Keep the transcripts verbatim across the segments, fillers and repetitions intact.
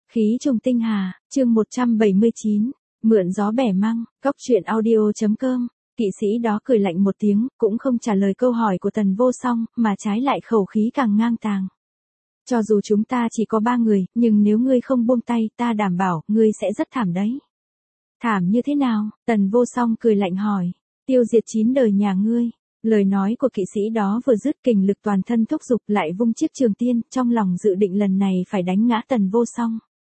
Khí trùng tinh hà, chương một trăm bảy mươi chín, mượn gió bẻ măng, cóc truyện audio.com, kỵ sĩ đó cười lạnh một tiếng, cũng không trả lời câu hỏi của Tần Vô Song, mà trái lại khẩu khí càng ngang tàng. Cho dù chúng ta chỉ có ba người, nhưng nếu ngươi không buông tay, ta đảm bảo, ngươi sẽ rất thảm đấy. Thảm như thế nào? Tần Vô Song cười lạnh hỏi. Tiêu diệt chín đời nhà ngươi. Lời nói của kỵ sĩ đó vừa dứt, kình lực toàn thân thúc giục lại vung chiếc trường tiên, trong lòng dự định lần này phải đánh ngã Tần Vô Song.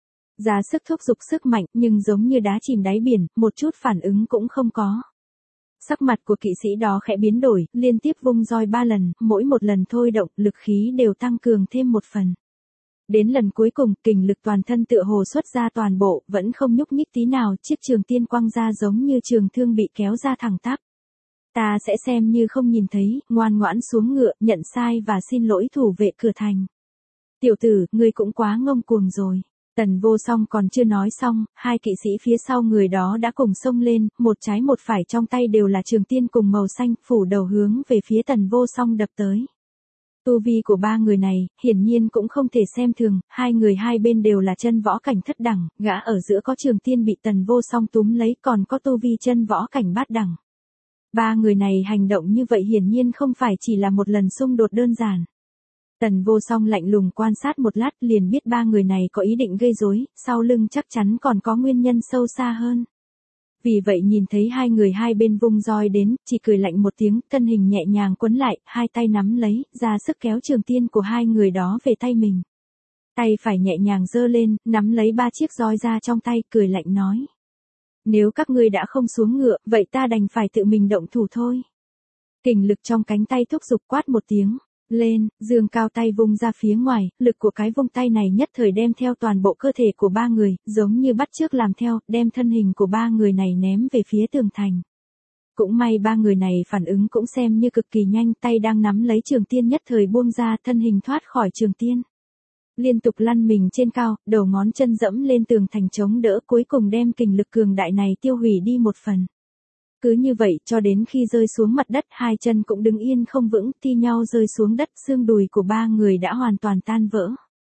Ra sức thúc giục sức mạnh, nhưng giống như đá chìm đáy biển, một chút phản ứng cũng không có. Sắc mặt của kỵ sĩ đó khẽ biến đổi, liên tiếp vung roi ba lần, mỗi một lần thôi động, lực khí đều tăng cường thêm một phần. Đến lần cuối cùng, kình lực toàn thân tựa hồ xuất ra toàn bộ, vẫn không nhúc nhích tí nào, chiếc trường tiên quăng ra giống như trường thương bị kéo ra thẳng tắp. Ta sẽ xem như không nhìn thấy, ngoan ngoãn xuống ngựa, nhận sai và xin lỗi thủ vệ cửa thành. Tiểu tử, ngươi cũng quá ngông cuồng rồi. Tần Vô Song còn chưa nói xong, hai kỵ sĩ phía sau người đó đã cùng xông lên, một trái một phải trong tay đều là trường tiên cùng màu xanh, phủ đầu hướng về phía Tần Vô Song đập tới. Tu vi của ba người này, hiển nhiên cũng không thể xem thường, hai người hai bên đều là chân võ cảnh thất đẳng, gã ở giữa có trường tiên bị Tần Vô Song túm lấy, còn có tu vi chân võ cảnh bát đẳng. Ba người này hành động như vậy hiển nhiên không phải chỉ là một lần xung đột đơn giản. Tần Vô Song lạnh lùng quan sát một lát liền biết ba người này có ý định gây rối, sau lưng chắc chắn còn có nguyên nhân sâu xa hơn. Vì vậy nhìn thấy hai người hai bên vung roi đến, chỉ cười lạnh một tiếng, thân hình nhẹ nhàng quấn lại, hai tay nắm lấy, ra sức kéo trường tiên của hai người đó về tay mình. Tay phải nhẹ nhàng giơ lên, nắm lấy ba chiếc roi ra trong tay, cười lạnh nói. Nếu các ngươi đã không xuống ngựa, vậy ta đành phải tự mình động thủ thôi. Kình lực trong cánh tay thúc giục quát một tiếng. Lên, dương cao tay vung ra phía ngoài, lực của cái vung tay này nhất thời đem theo toàn bộ cơ thể của ba người, giống như bắt chước làm theo, đem thân hình của ba người này ném về phía tường thành. Cũng may ba người này phản ứng cũng xem như cực kỳ nhanh, tay đang nắm lấy trường tiên nhất thời buông ra, thân hình thoát khỏi trường tiên. Liên tục lăn mình trên cao, đầu ngón chân dẫm lên tường thành chống đỡ, cuối cùng đem kình lực cường đại này tiêu hủy đi một phần. Cứ như vậy cho đến khi rơi xuống mặt đất, hai chân cũng đứng yên không vững, thi nhau rơi xuống đất, xương đùi của ba người đã hoàn toàn tan vỡ.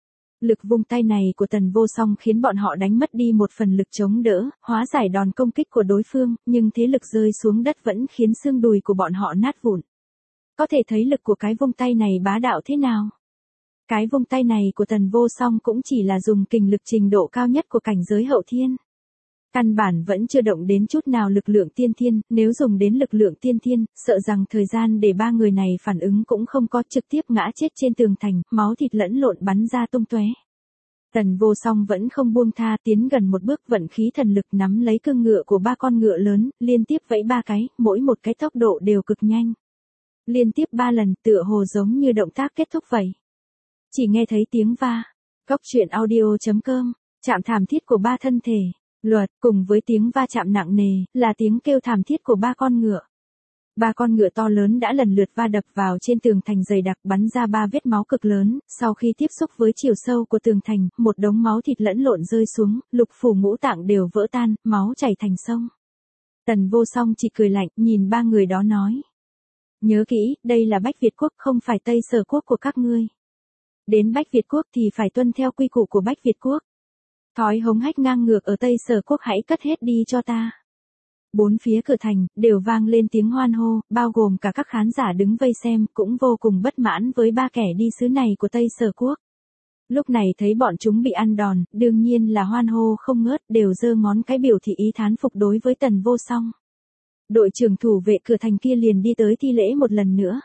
Lực vung tay này của Tần Vô Song khiến bọn họ đánh mất đi một phần lực chống đỡ, hóa giải đòn công kích của đối phương, nhưng thế lực rơi xuống đất vẫn khiến xương đùi của bọn họ nát vụn. Có thể thấy lực của cái vung tay này bá đạo thế nào. Cái vung tay này của Tần Vô Song cũng chỉ là dùng kình lực trình độ cao nhất của cảnh giới hậu thiên. Căn bản vẫn chưa động đến chút nào lực lượng tiên thiên, nếu dùng đến lực lượng tiên thiên, sợ rằng thời gian để ba người này phản ứng cũng không có, trực tiếp ngã chết trên tường thành, máu thịt lẫn lộn bắn ra tung tóe. Tần Vô Song vẫn không buông tha, tiến gần một bước, vận khí thần lực nắm lấy cương ngựa của ba con ngựa lớn, liên tiếp vẫy ba cái, mỗi một cái tốc độ đều cực nhanh. Liên tiếp ba lần, tựa hồ giống như động tác kết thúc vậy. Chỉ nghe thấy tiếng va. Cóc truyện audio.com, chạm thảm thiết của ba thân thể. Luật, cùng với tiếng va chạm nặng nề, là tiếng kêu thảm thiết của ba con ngựa. Ba con ngựa to lớn đã lần lượt va đập vào trên tường thành dày đặc, bắn ra ba vết máu cực lớn, sau khi tiếp xúc với chiều sâu của tường thành, một đống máu thịt lẫn lộn rơi xuống, lục phủ ngũ tạng đều vỡ tan, máu chảy thành sông. Tần Vô Song chỉ cười lạnh, nhìn ba người đó nói. Nhớ kỹ, đây là Bách Việt Quốc, không phải Tây Sở Quốc của các ngươi. Đến Bách Việt Quốc thì phải tuân theo quy củ của Bách Việt Quốc. Thói hống hách ngang ngược ở Tây Sở Quốc hãy cất hết đi cho ta. Bốn phía cửa thành, đều vang lên tiếng hoan hô, bao gồm cả các khán giả đứng vây xem, cũng vô cùng bất mãn với ba kẻ đi sứ này của Tây Sở Quốc. Lúc này thấy bọn chúng bị ăn đòn, đương nhiên là hoan hô không ngớt, đều giơ ngón cái biểu thị ý thán phục đối với Tần Vô Song. Đội trưởng thủ vệ cửa thành kia liền đi tới thi lễ một lần nữa.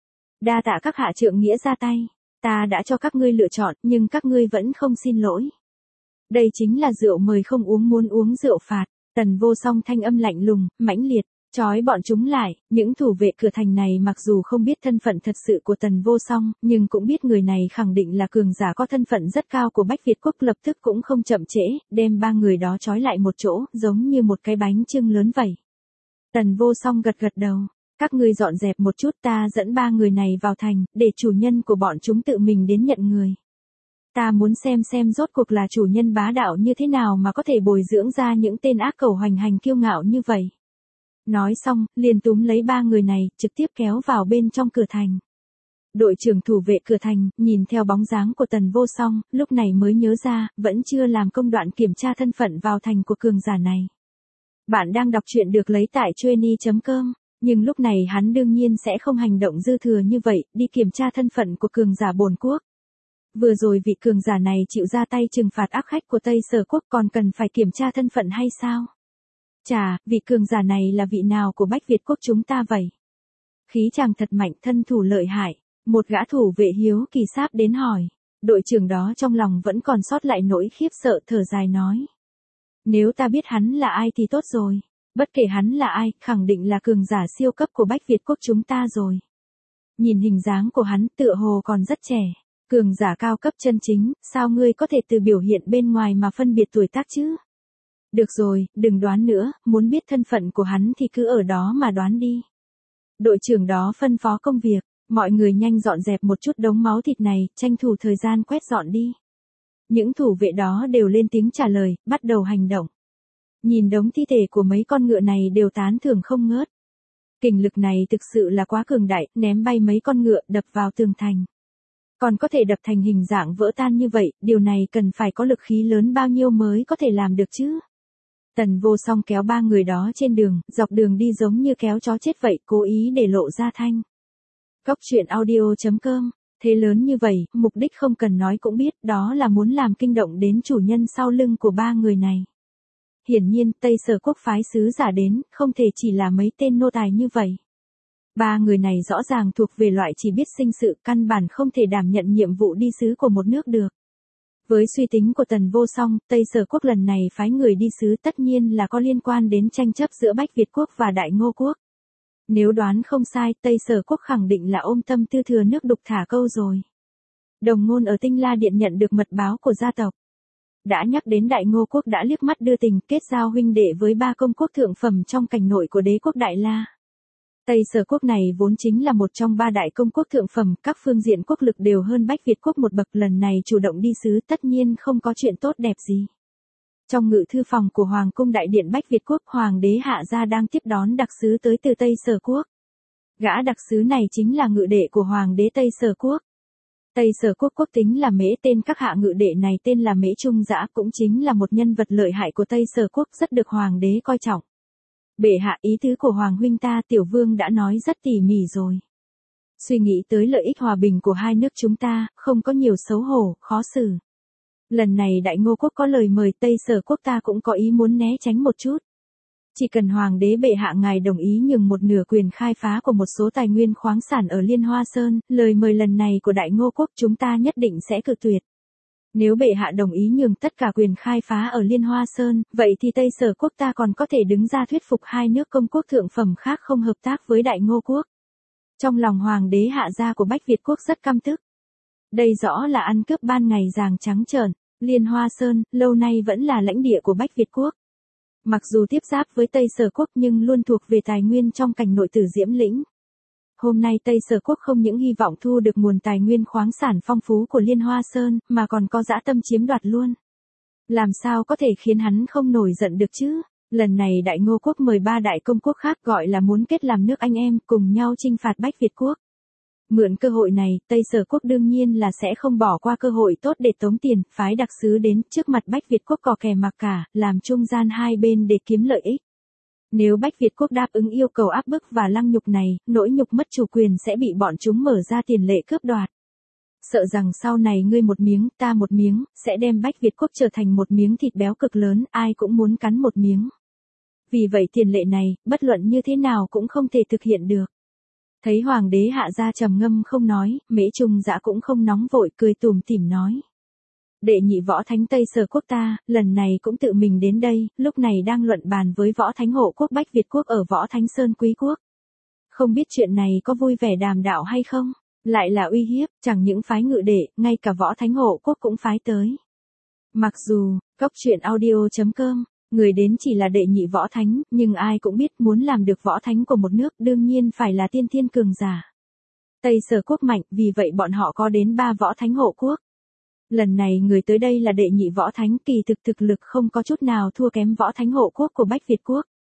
Đa tạ các hạ trượng nghĩa ra tay, ta đã cho các ngươi lựa chọn, nhưng các ngươi vẫn không xin lỗi. Đây chính là rượu mời không uống, muốn uống rượu phạt. Tần Vô Song thanh âm lạnh lùng, mãnh liệt, trói bọn chúng lại. Những thủ vệ cửa thành này mặc dù không biết thân phận thật sự của Tần Vô Song, nhưng cũng biết người này khẳng định là cường giả có thân phận rất cao của Bách Việt Quốc, lập tức cũng không chậm trễ, đem ba người đó trói lại một chỗ, giống như một cái bánh chưng lớn vậy. Tần Vô Song gật gật đầu, các ngươi dọn dẹp một chút, ta dẫn ba người này vào thành, để chủ nhân của bọn chúng tự mình đến nhận người. Ta muốn xem xem rốt cuộc là chủ nhân bá đạo như thế nào mà có thể bồi dưỡng ra những tên ác cẩu hoành hành kiêu ngạo như vậy. Nói xong, liền túm lấy ba người này, trực tiếp kéo vào bên trong cửa thành. Đội trưởng thủ vệ cửa thành, nhìn theo bóng dáng của Tần Vô Song, lúc này mới nhớ ra, vẫn chưa làm công đoạn kiểm tra thân phận vào thành của cường giả này. Bạn đang đọc truyện được lấy tại Chueny chấm com, nhưng lúc này hắn đương nhiên sẽ không hành động dư thừa như vậy, đi kiểm tra thân phận của cường giả bổn quốc. Vừa rồi vị cường giả này chịu ra tay trừng phạt ác khách của Tây Sở Quốc còn cần phải kiểm tra thân phận hay sao? Chà, vị cường giả này là vị nào của Bách Việt Quốc chúng ta vậy? Khí chàng thật mạnh, thân thủ lợi hại. Một gã thủ vệ hiếu kỳ sáp đến hỏi. Đội trưởng đó trong lòng vẫn còn sót lại nỗi khiếp sợ, thở dài nói. Nếu ta biết hắn là ai thì tốt rồi. Bất kể hắn là ai, khẳng định là cường giả siêu cấp của Bách Việt Quốc chúng ta rồi. Nhìn hình dáng của hắn tựa hồ còn rất trẻ. Cường giả cao cấp chân chính, sao ngươi có thể từ biểu hiện bên ngoài mà phân biệt tuổi tác chứ? Được rồi, đừng đoán nữa, muốn biết thân phận của hắn thì cứ ở đó mà đoán đi. Đội trưởng đó phân phó công việc, mọi người nhanh dọn dẹp một chút đống máu thịt này, tranh thủ thời gian quét dọn đi. Những thủ vệ đó đều lên tiếng trả lời, bắt đầu hành động. Nhìn đống thi thể của mấy con ngựa này đều tán thưởng không ngớt. Kình lực này thực sự là quá cường đại, ném bay mấy con ngựa đập vào tường thành. Còn có thể đập thành hình dạng vỡ tan như vậy, điều này cần phải có lực khí lớn bao nhiêu mới có thể làm được chứ? Tần Vô Song kéo ba người đó trên đường, dọc đường đi giống như kéo chó chết vậy, cố ý để lộ ra thanh. Góc truyện audio chấm com, thế lớn như vậy, mục đích không cần nói cũng biết, đó là muốn làm kinh động đến chủ nhân sau lưng của ba người này. Hiển nhiên, Tây Sở Quốc phái sứ giả đến, không thể chỉ là mấy tên nô tài như vậy. Ba người này rõ ràng thuộc về loại chỉ biết sinh sự, căn bản không thể đảm nhận nhiệm vụ đi sứ của một nước được. Với suy tính của Tần Vô Song, Tây Sở Quốc lần này phái người đi sứ tất nhiên là có liên quan đến tranh chấp giữa Bách Việt Quốc và Đại Ngô Quốc. Nếu đoán không sai, Tây Sở Quốc khẳng định là ôm tâm tư thừa nước đục thả câu rồi. Đồng ngôn ở Tinh La Điện nhận được mật báo của gia tộc. Đã nhắc đến Đại Ngô Quốc đã liếc mắt đưa tình kết giao huynh đệ với ba công quốc thượng phẩm trong cảnh nội của đế quốc Đại La. Tây Sở Quốc này vốn chính là một trong ba đại công quốc thượng phẩm, các phương diện quốc lực đều hơn Bách Việt Quốc một bậc, lần này chủ động đi sứ tất nhiên không có chuyện tốt đẹp gì. Trong ngự thư phòng của Hoàng cung Đại Điện Bách Việt Quốc, Hoàng đế Hạ Gia đang tiếp đón đặc sứ tới từ Tây Sở Quốc. Gã đặc sứ này chính là ngự đệ của Hoàng đế Tây Sở Quốc. Tây Sở Quốc quốc tính là Mễ, tên các hạ ngự đệ này tên là Mễ Trung Dã, cũng chính là một nhân vật lợi hại của Tây Sở Quốc, rất được Hoàng đế coi trọng. Bệ hạ, ý tứ của Hoàng huynh ta Tiểu Vương đã nói rất tỉ mỉ rồi. Suy nghĩ tới lợi ích hòa bình của hai nước chúng ta, không có nhiều xấu hổ, khó xử. Lần này Đại Ngô Quốc có lời mời, Tây Sở Quốc ta cũng có ý muốn né tránh một chút. Chỉ cần Hoàng đế bệ hạ ngài đồng ý nhường một nửa quyền khai phá của một số tài nguyên khoáng sản ở Liên Hoa Sơn, lời mời lần này của Đại Ngô Quốc chúng ta nhất định sẽ cự tuyệt. Nếu bệ hạ đồng ý nhường tất cả quyền khai phá ở Liên Hoa Sơn, vậy thì Tây Sở Quốc ta còn có thể đứng ra thuyết phục hai nước công quốc thượng phẩm khác không hợp tác với Đại Ngô Quốc. Trong lòng Hoàng đế Hạ Gia của Bách Việt Quốc rất căm tức. Đây rõ là ăn cướp ban ngày ràng trắng trợn. Liên Hoa Sơn, lâu nay vẫn là lãnh địa của Bách Việt Quốc. Mặc dù tiếp giáp với Tây Sở Quốc nhưng luôn thuộc về tài nguyên trong cảnh nội Tử Diễm Lĩnh. Hôm nay Tây Sở Quốc không những hy vọng thu được nguồn tài nguyên khoáng sản phong phú của Liên Hoa Sơn, mà còn có dã tâm chiếm đoạt luôn. Làm sao có thể khiến hắn không nổi giận được chứ? Lần này Đại Ngô Quốc mời ba đại công quốc khác, gọi là muốn kết làm nước anh em, cùng nhau chinh phạt Bách Việt Quốc. Mượn cơ hội này, Tây Sở Quốc đương nhiên là sẽ không bỏ qua cơ hội tốt để tống tiền, phái đặc sứ đến trước mặt Bách Việt Quốc cò kè mặc cả, làm trung gian hai bên để kiếm lợi ích. Nếu Bách Việt Quốc đáp ứng yêu cầu áp bức và lăng nhục này, nỗi nhục mất chủ quyền sẽ bị bọn chúng mở ra tiền lệ cướp đoạt. Sợ rằng sau này ngươi một miếng, ta một miếng, sẽ đem Bách Việt Quốc trở thành một miếng thịt béo cực lớn, ai cũng muốn cắn một miếng. Vì vậy tiền lệ này, bất luận như thế nào cũng không thể thực hiện được. Thấy Hoàng đế Hạ Gia trầm ngâm không nói, Mễ Trung Dã cũng không nóng vội, cười tủm tỉm nói. Đệ nhị võ thánh Tây Sở Quốc ta, lần này cũng tự mình đến đây, lúc này đang luận bàn với võ thánh hộ quốc Bách Việt Quốc ở Võ Thánh Sơn Quý Quốc. Không biết chuyện này có vui vẻ đàm đạo hay không? Lại là uy hiếp, chẳng những phái ngự đệ, ngay cả võ thánh hộ quốc cũng phái tới. Mặc dù, góc truyện audio chấm com, người đến chỉ là đệ nhị võ thánh, nhưng ai cũng biết muốn làm được võ thánh của một nước đương nhiên phải là tiên thiên cường giả. Tây Sở Quốc mạnh, vì vậy bọn họ có đến ba võ thánh hộ quốc. Lần này người tới đây là đệ nhị võ thánh, kỳ thực thực lực không có chút nào thua kém võ thánh hộ quốc của Bách Việt Quốc.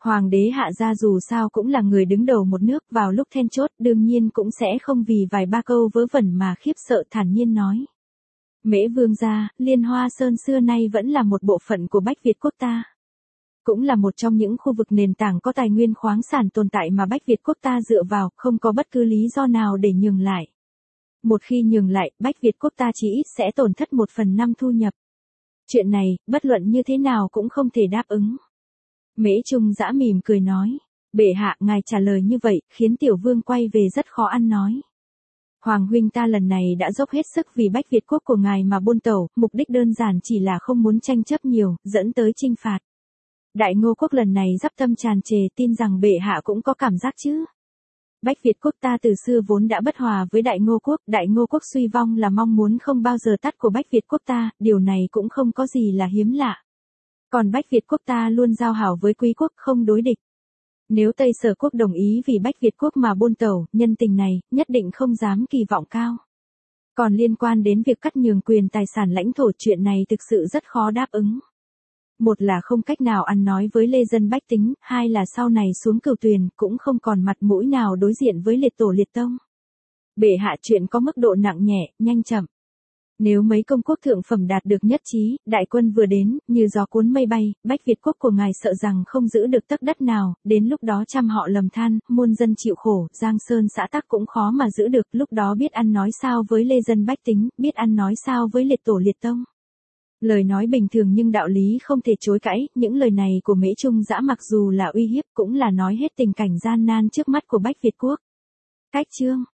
Hoàng đế Hạ gia dù sao cũng là người đứng đầu một nước, vào lúc then chốt đương nhiên cũng sẽ không vì vài ba câu vớ vẩn mà khiếp sợ, thản nhiên nói. Mễ vương gia, Liên Hoa Sơn xưa nay vẫn là một bộ phận của Bách Việt quốc ta. Cũng là một trong những khu vực nền tảng có tài nguyên khoáng sản tồn tại mà Bách Việt quốc ta dựa vào, không có bất cứ lý do nào để nhường lại. Một khi nhường lại, Bách Việt quốc ta chỉ ít sẽ tổn thất một phần năm thu nhập. Chuyện này, bất luận như thế nào cũng không thể đáp ứng. Mễ Trung Dã mỉm cười nói. Bệ hạ, ngài trả lời như vậy, khiến tiểu vương quay về rất khó ăn nói. Hoàng huynh ta lần này đã dốc hết sức vì Bách Việt quốc của ngài mà buôn tẩu, mục đích đơn giản chỉ là không muốn tranh chấp nhiều, dẫn tới chinh phạt. Đại Ngô quốc lần này dắp tâm tràn trề, tin rằng bệ hạ cũng có cảm giác chứ. Bách Việt quốc ta từ xưa vốn đã bất hòa với Đại Ngô quốc, Đại Ngô quốc suy vong là mong muốn không bao giờ tắt của Bách Việt quốc ta, điều này cũng không có gì là hiếm lạ. Còn Bách Việt quốc ta luôn giao hảo với Quý quốc, không đối địch. Nếu Tây Sở quốc đồng ý vì Bách Việt quốc mà buôn tẩu, nhân tình này, nhất định không dám kỳ vọng cao. Còn liên quan đến việc cắt nhường quyền tài sản lãnh thổ, chuyện này thực sự rất khó đáp ứng. Một là không cách nào ăn nói với lê dân bách tính, hai là sau này xuống Cửu Tuyền cũng không còn mặt mũi nào đối diện với liệt tổ liệt tông. Bệ hạ, chuyện có mức độ nặng nhẹ, nhanh chậm. Nếu mấy công quốc thượng phẩm đạt được nhất trí, đại quân vừa đến, như gió cuốn mây bay, Bách Việt quốc của ngài sợ rằng không giữ được tấc đất nào, đến lúc đó trăm họ lầm than, muôn dân chịu khổ, Giang Sơn xã tắc cũng khó mà giữ được, lúc đó biết ăn nói sao với lê dân bách tính, biết ăn nói sao với liệt tổ liệt tông. Lời nói bình thường nhưng đạo lý không thể chối cãi, những lời này của Mễ Trung Dã mặc dù là uy hiếp cũng là nói hết tình cảnh gian nan trước mắt của Bách Việt quốc. Cách chương